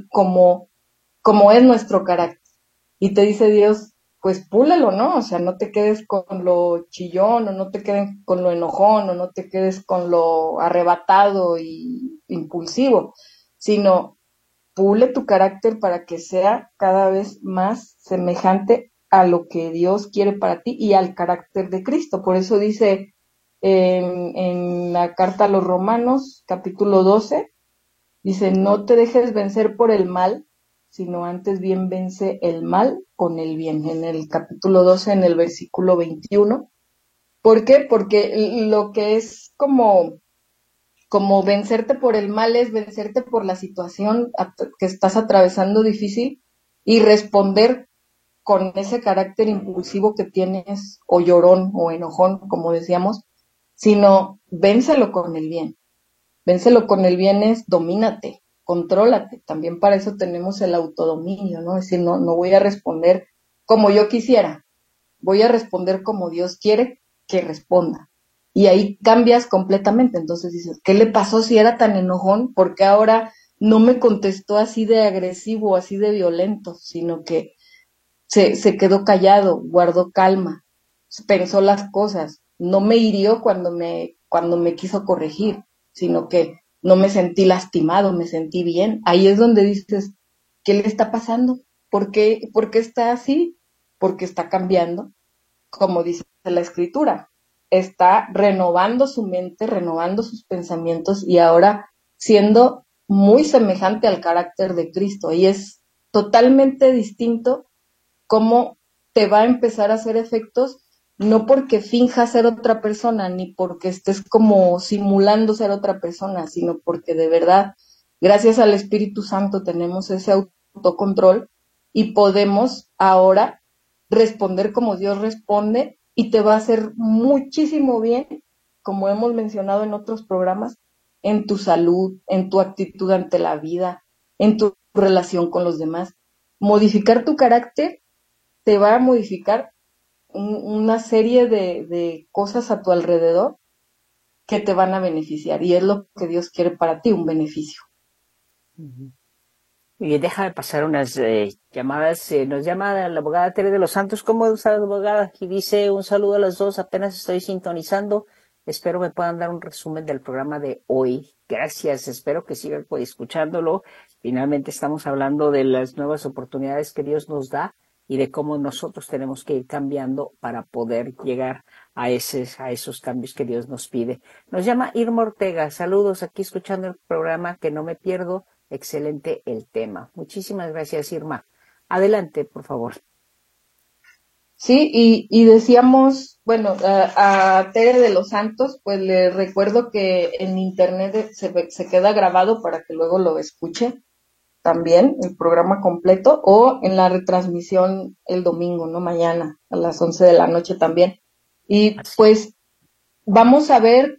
[SPEAKER 3] como es nuestro carácter. Y te dice Dios, pues púlelo, ¿no? O sea, no te quedes con lo chillón, o no te quedes con lo enojón, o no te quedes con lo arrebatado y impulsivo, sino pule tu carácter para que sea cada vez más semejante a lo que Dios quiere para ti y al carácter de Cristo. Por eso dice en la carta a los Romanos, capítulo 12, dice, no te dejes vencer por el mal, sino antes bien vence el mal con el bien. En el capítulo 12, en el versículo 21. ¿Por qué? Porque lo que es como vencerte por el mal es vencerte por la situación que estás atravesando difícil y responder con ese carácter impulsivo que tienes, o llorón o enojón, como decíamos, sino vénselo con el bien. Vénselo con el bien es domínate, contrólate. También para eso tenemos el autodominio, ¿no? Es decir, no voy a responder como yo quisiera, voy a responder como Dios quiere que responda. Y ahí cambias completamente. Entonces dices, ¿qué le pasó si era tan enojón? ¿Por qué ahora no me contestó así de agresivo, así de violento? Sino que se quedó callado, guardó calma, pensó las cosas, no me hirió cuando me quiso corregir, sino que no me sentí lastimado, me sentí bien. Ahí es donde dices, ¿qué le está pasando? ¿Por qué está así? Porque está cambiando, como dice la escritura, está renovando su mente, renovando sus pensamientos y ahora siendo muy semejante al carácter de Cristo. Y es totalmente distinto cómo te va a empezar a hacer efectos, no porque finjas ser otra persona, ni porque estés como simulando ser otra persona, sino porque de verdad, gracias al Espíritu Santo, tenemos ese autocontrol y podemos ahora responder como Dios responde, y te va a hacer muchísimo bien, como hemos mencionado en otros programas, en tu salud, en tu actitud ante la vida, en tu relación con los demás. Modificar tu carácter te va a modificar una serie de cosas a tu alrededor que te van a beneficiar, y es lo que Dios quiere para ti, un beneficio.
[SPEAKER 2] Y déjame pasar unas llamadas. Nos llama la abogada Tere de los Santos. ¿Cómo está la abogada? Y dice, un saludo a las dos, apenas estoy sintonizando. Espero me puedan dar un resumen del programa de hoy. Gracias, espero que sigan escuchándolo. Finalmente estamos hablando de las nuevas oportunidades que Dios nos da y de cómo nosotros tenemos que ir cambiando para poder llegar a esos cambios que Dios nos pide. Nos llama Irma Ortega. Saludos, aquí escuchando el programa que no me pierdo. Excelente el tema. Muchísimas gracias, Irma. Adelante, por favor.
[SPEAKER 3] Sí, y decíamos, bueno, a Tere de los Santos, pues le recuerdo que en internet se queda grabado para que luego lo escuche también, el programa completo, o en la retransmisión el domingo, ¿no? Mañana a las 11 de la noche también. Y pues vamos a ver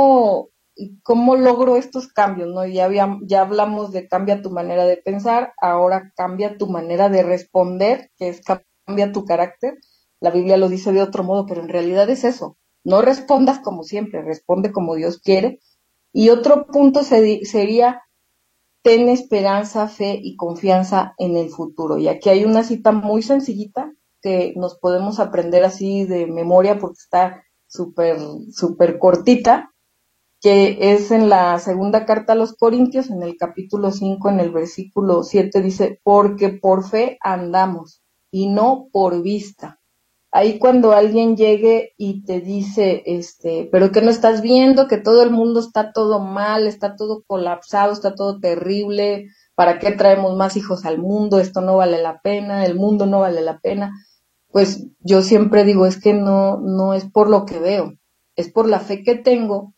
[SPEAKER 3] cómo logro estos cambios, ¿no? Ya hablamos de cambia tu manera de pensar, ahora cambia tu manera de responder, que es cambia tu carácter. La Biblia lo dice de otro modo, pero en realidad es eso. No respondas como siempre, responde como Dios quiere. Y otro punto sería, ten esperanza, fe y confianza en el futuro. Y aquí hay una cita muy sencillita que nos podemos aprender así de memoria porque está súper cortita, que es en la segunda carta a los Corintios, en el capítulo 5, en el versículo 7, dice, porque por fe andamos y no por vista. Ahí cuando alguien llegue y te dice, pero que no estás viendo, que todo el mundo está todo mal, está todo colapsado, está todo terrible, ¿para qué traemos más hijos al mundo? Esto no vale la pena, el mundo no vale la pena. Pues yo siempre digo, es que no es por lo que veo, es por la fe que tengo,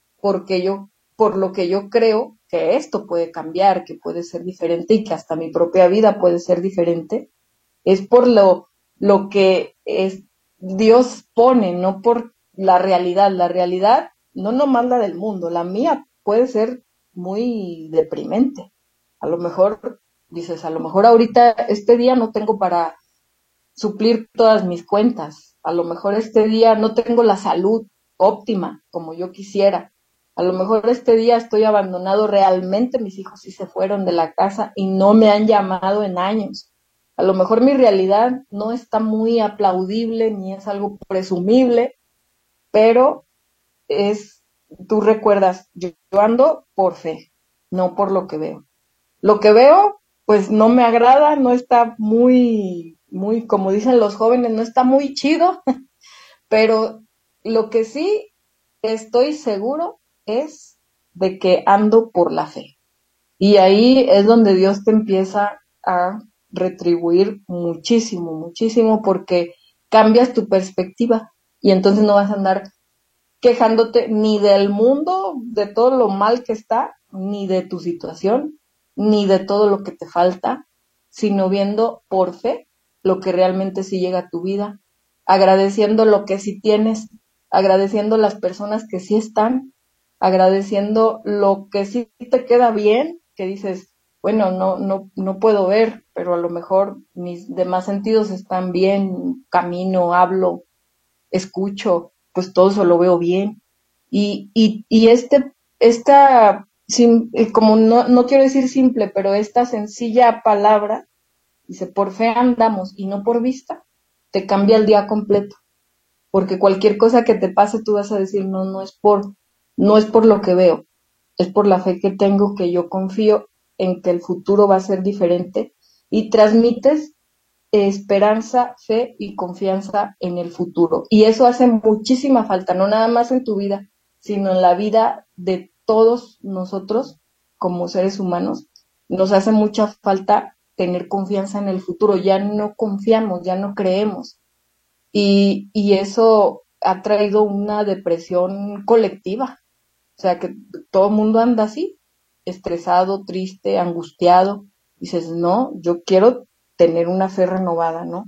[SPEAKER 3] por lo que yo creo que esto puede cambiar, que puede ser diferente y que hasta mi propia vida puede ser diferente. Es por lo que Dios pone, no por la realidad. La realidad, no nomás la del mundo, la mía puede ser muy deprimente. A lo mejor Dices, a lo mejor ahorita, este día no tengo para suplir todas mis cuentas. A lo mejor este día no tengo la salud óptima como yo quisiera. A lo mejor este día estoy abandonado realmente, mis hijos sí se fueron de la casa y no me han llamado en años. A lo mejor mi realidad no está muy aplaudible ni es algo presumible, pero es, tú recuerdas, yo ando por fe, no por lo que veo. Lo que veo, pues no me agrada, no está muy, como dicen los jóvenes, no está muy chido, pero lo que sí estoy seguro es de que ando por la fe. Y ahí es donde Dios te empieza a retribuir muchísimo, muchísimo, porque cambias tu perspectiva y entonces no vas a andar quejándote ni del mundo, de todo lo mal que está, ni de tu situación, ni de todo lo que te falta, sino viendo por fe lo que realmente sí llega a tu vida, agradeciendo lo que sí tienes, agradeciendo las personas que sí están, agradeciendo lo que sí te queda bien, que dices, bueno, no puedo ver, pero a lo mejor mis demás sentidos están bien, camino, hablo, escucho, pues todo eso lo veo bien. Y como no quiero decir simple, pero esta sencilla palabra, dice, por fe andamos y no por vista, te cambia el día completo. Porque cualquier cosa que te pase, tú vas a decir, no es por lo que veo, es por la fe que tengo, que yo confío en que el futuro va a ser diferente y transmites esperanza, fe y confianza en el futuro. Y eso hace muchísima falta, no nada más en tu vida, sino en la vida de todos nosotros como seres humanos. Nos hace mucha falta tener confianza en el futuro, ya no confiamos, ya no creemos. Y eso ha traído una depresión colectiva, o sea que todo el mundo anda así, estresado, triste, angustiado. Dices, no, yo quiero tener una fe renovada, ¿no?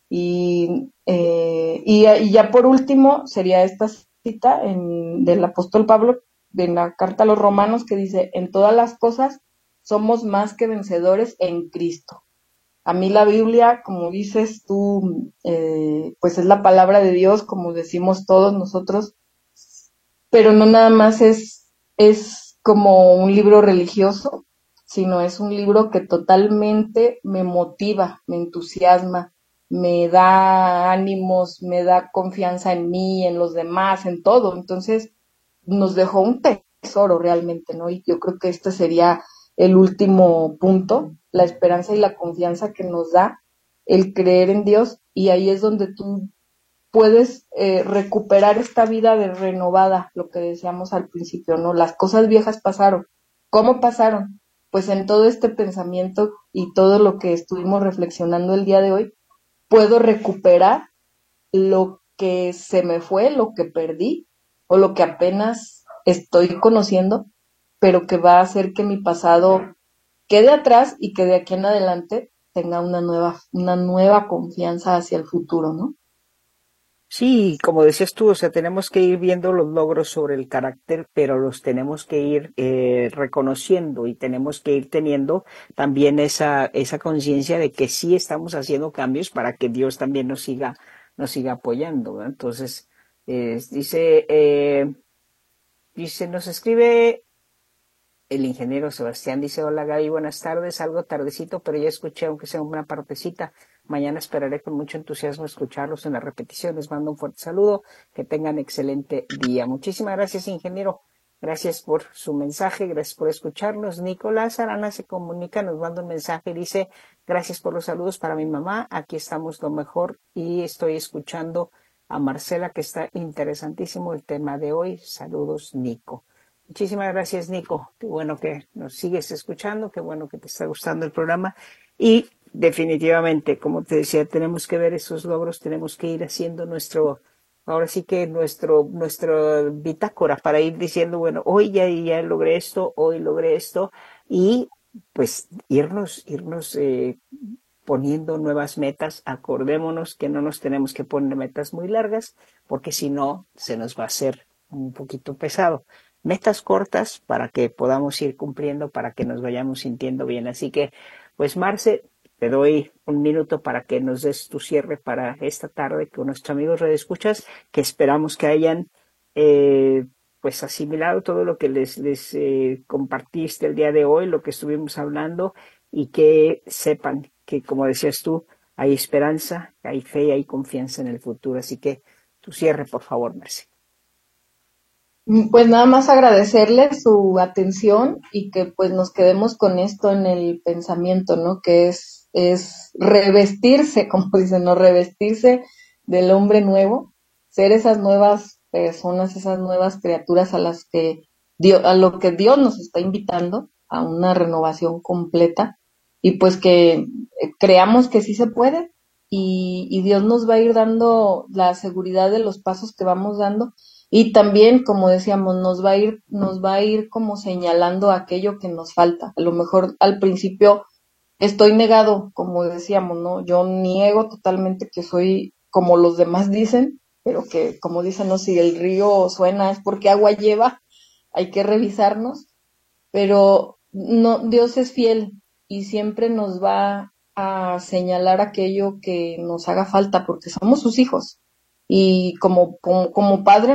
[SPEAKER 3] Y ya por último sería esta cita del apóstol Pablo en la carta a los Romanos que dice, en todas las cosas somos más que vencedores en Cristo. A mí la Biblia, como dices tú, pues es la palabra de Dios, como decimos todos nosotros, pero no nada más es como un libro religioso, sino es un libro que totalmente me motiva, me entusiasma, me da ánimos, me da confianza en mí, en los demás, en todo. Entonces, nos dejó un tesoro realmente, ¿no? Y yo creo que este sería el último punto, la esperanza y la confianza que nos da el creer en Dios, y ahí es donde tú puedes recuperar esta vida de renovada, lo que decíamos al principio, ¿no? Las cosas viejas pasaron. ¿Cómo pasaron? Pues en todo este pensamiento y todo lo que estuvimos reflexionando el día de hoy, puedo recuperar lo que se me fue, lo que perdí o lo que apenas estoy conociendo, pero que va a hacer que mi pasado quede atrás y que de aquí en adelante tenga una nueva confianza hacia el futuro, ¿no?
[SPEAKER 2] Sí, como decías tú, o sea, tenemos que ir viendo los logros sobre el carácter, pero los tenemos que ir reconociendo y tenemos que ir teniendo también esa conciencia de que sí estamos haciendo cambios para que Dios también nos siga apoyando, ¿verdad? Entonces, nos escribe el ingeniero Sebastián, dice, hola Gaby, buenas tardes, algo tardecito, pero ya escuché, aunque sea una partecita. Mañana esperaré con mucho entusiasmo escucharlos en la repetición. Les mando un fuerte saludo, que tengan excelente día. Muchísimas gracias, ingeniero. Gracias por su mensaje, gracias por escucharnos. Nicolás Arana se comunica, nos manda un mensaje, dice, gracias por los saludos para mi mamá, aquí estamos lo mejor y estoy escuchando a Marcela, que está interesantísimo el tema de hoy. Saludos, Nico. Muchísimas gracias, Nico. Qué bueno que nos sigues escuchando, qué bueno que te está gustando el programa. Y definitivamente, como te decía, tenemos que ver esos logros, tenemos que ir haciendo ahora sí que nuestro bitácora para ir diciendo, bueno, hoy ya logré esto, hoy logré esto, y pues irnos poniendo nuevas metas. Acordémonos que no nos tenemos que poner metas muy largas, porque si no, se nos va a hacer un poquito pesado. Metas cortas para que podamos ir cumpliendo, para que nos vayamos sintiendo bien. Así que Pues Marce, te doy un minuto para que nos des tu cierre para esta tarde con nuestros amigos redescuchas, que esperamos que hayan pues asimilado todo lo que les compartiste el día de hoy, lo que estuvimos hablando, y que sepan que, como decías tú, hay esperanza, hay fe y hay confianza en el futuro. Así que tu cierre, por favor, Marce.
[SPEAKER 3] Pues nada más agradecerles su atención y que pues nos quedemos con esto en el pensamiento, ¿no? Que es revestirse, como dicen, ¿no? Revestirse del hombre nuevo, ser esas nuevas personas, esas nuevas criaturas a las que Dios, a lo que Dios nos está invitando, a una renovación completa, y pues que creamos que sí se puede, y Dios nos va a ir dando la seguridad de los pasos que vamos dando, y también, como decíamos, nos va a ir como señalando aquello que nos falta. A lo mejor al principio estoy negado, como decíamos, ¿no? Yo niego totalmente que soy como los demás dicen, pero que, como dicen, no, si el río suena es porque agua lleva, hay que revisarnos, pero no, Dios es fiel y siempre nos va a señalar aquello que nos haga falta, porque somos sus hijos. Y como padre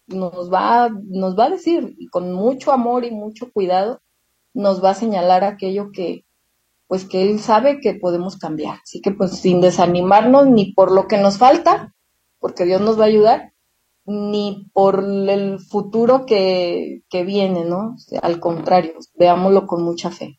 [SPEAKER 3] nos va a decir, y con mucho amor y mucho cuidado, nos va a señalar aquello que, pues que él sabe que podemos cambiar. Así que pues sin desanimarnos ni por lo que nos falta, porque Dios nos va a ayudar, ni por el futuro que viene, ¿no? O sea, al contrario, veámoslo con mucha fe.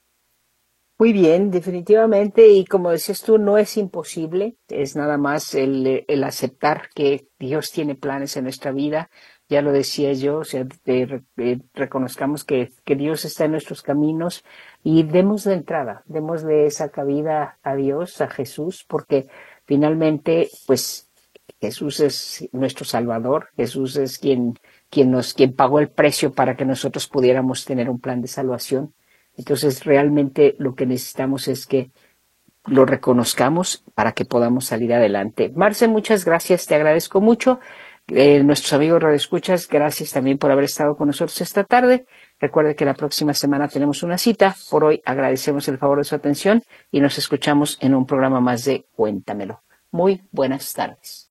[SPEAKER 2] Muy bien, definitivamente, y como decías tú, no es imposible, es nada más el aceptar que Dios tiene planes en nuestra vida. Ya lo decía yo, o sea, reconozcamos que Dios está en nuestros caminos y demos la entrada, démosle esa cabida a Dios, a Jesús, porque finalmente, pues, Jesús es nuestro Salvador, Jesús es quien pagó el precio para que nosotros pudiéramos tener un plan de salvación. Entonces, realmente lo que necesitamos es que lo reconozcamos para que podamos salir adelante. Marce, muchas gracias, te agradezco mucho. Nuestros amigos radioescuchas, gracias también por haber estado con nosotros esta tarde. Recuerde que la próxima semana tenemos una cita. Por hoy agradecemos el favor de su atención y nos escuchamos en un programa más de Cuéntamelo. Muy buenas tardes.